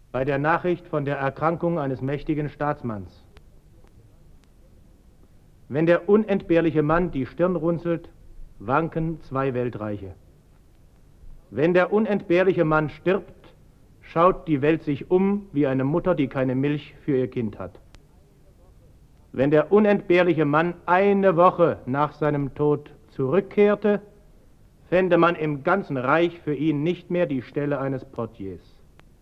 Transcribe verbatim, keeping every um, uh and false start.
bei der Nachricht von der Erkrankung eines mächtigen Staatsmanns. Wenn der unentbehrliche Mann die Stirn runzelt, wanken zwei Weltreiche. Wenn der unentbehrliche Mann stirbt, schaut die Welt sich um wie eine Mutter, die keine Milch für ihr Kind hat. Wenn der unentbehrliche Mann eine Woche nach seinem Tod zurückkehrte, fände man im ganzen Reich für ihn nicht mehr die Stelle eines Portiers.